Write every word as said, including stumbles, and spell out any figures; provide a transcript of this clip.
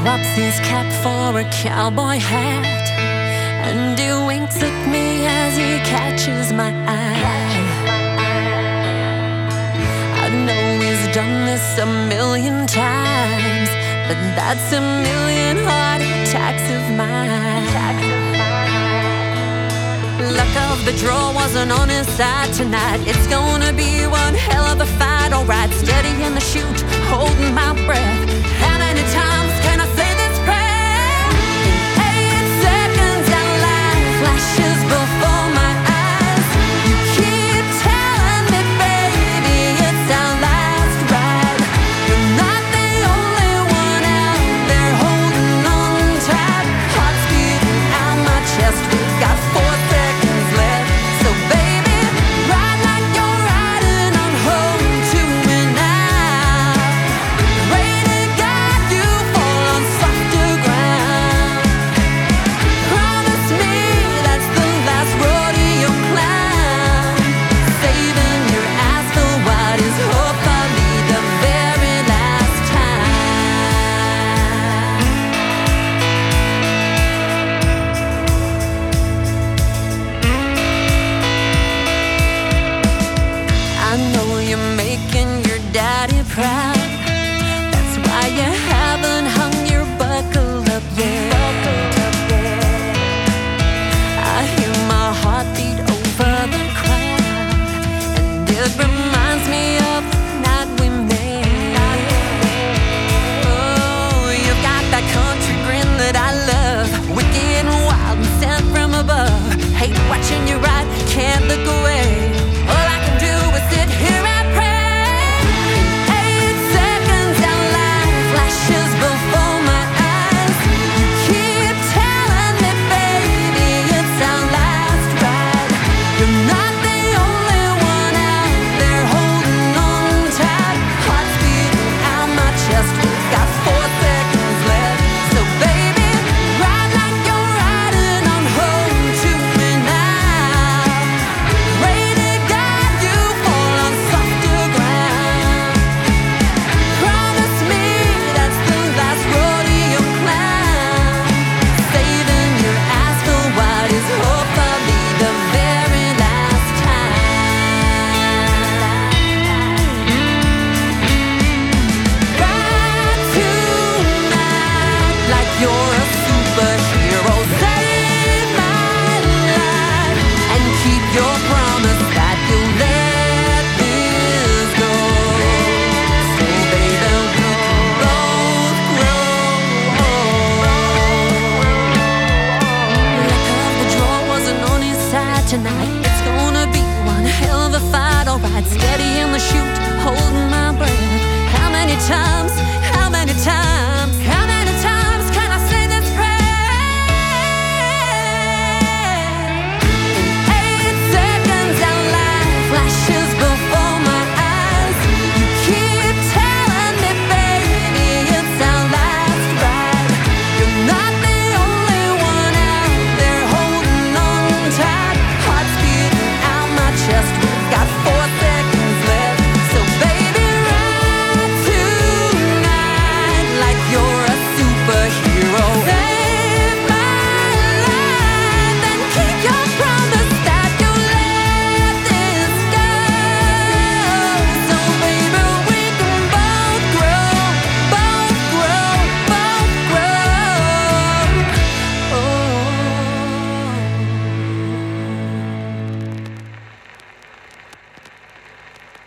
swaps his cap for a cowboy hat, and he winks at me as he catches my eye. I know he's done this a million times, but that's a million heart attacks of mine. Luck of the draw wasn't on his side tonight. It's gonna be one hell of a fight. Alright, steady in the chute, holding my breath.